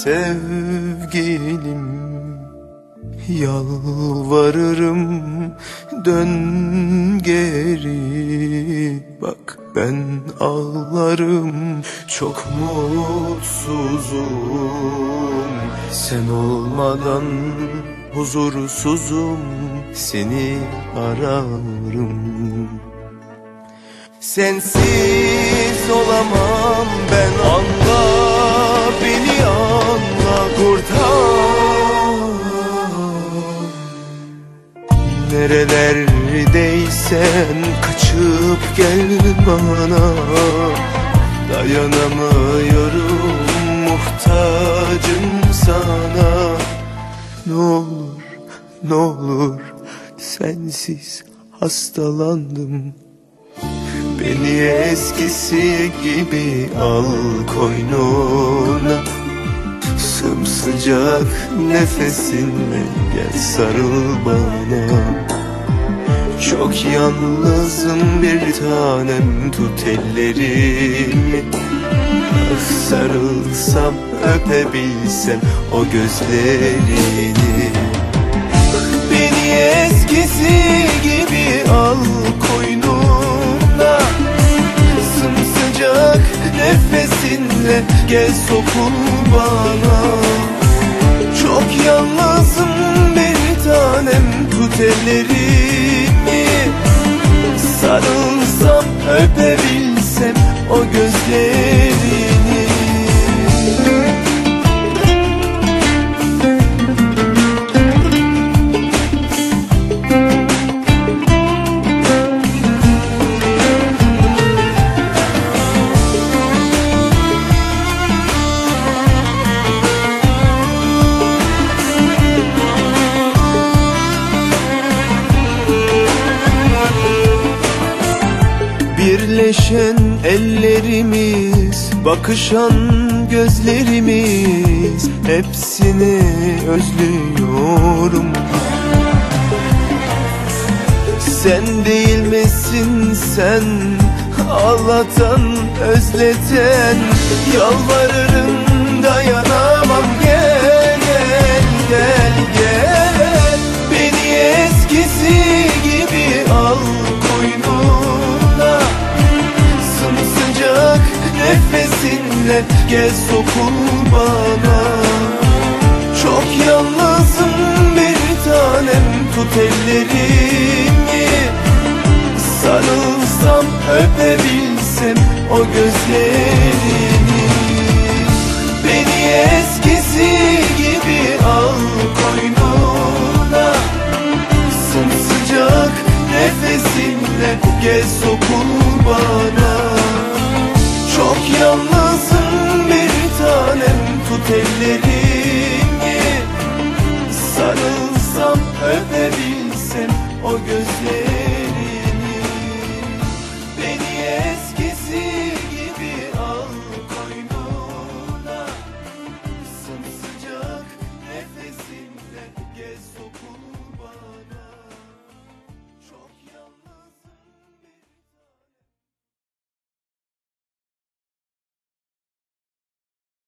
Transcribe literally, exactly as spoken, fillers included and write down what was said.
sevgilim. Yalvarırım dön geri, bak ben ağlarım, çok mutsuzum. Sen olmadan huzursuzum, seni ararım. Sensiz olamam ben, anla beni, anla, kurtar. Nerelerdeysen kaçıp gel bana, dayanamıyorum, muhtacım sana. Ne olur, ne olur, sensiz hastalandım. Beni eskisi gibi al koynuna, sımsıcak nefesinle gel sarıl bana. Çok yalnızım bir tanem, tut ellerimi. Ah, sarılsam, öpebilsem o gözlerini. Beni eskisi gibi al koynuna, sımsıcak nefesinle gel sokul bana. Çok yalnızım bir tanem, tut ellerimi. Sarılsam, öpebilsem o gözlerini. Birleşen ellerimiz, bakışan gözlerimiz, hepsini özlüyorum. Sen değil misin sen, ağlatan, özleten? Yalvarırım dayanamam, gel gel gel gel. Beni eskisi gibi al koynuna, sımsıcak nefesinle gel sokul bana. Çok yalnızım bir tanem, tut ellerimi. Sarılsam, öpebilsem o gözlerini. Beni eskisi gibi al koynuna, sımsıcak nefesinle gel sokul bana. Çok yalnızım bir tanem, tut ellerimi.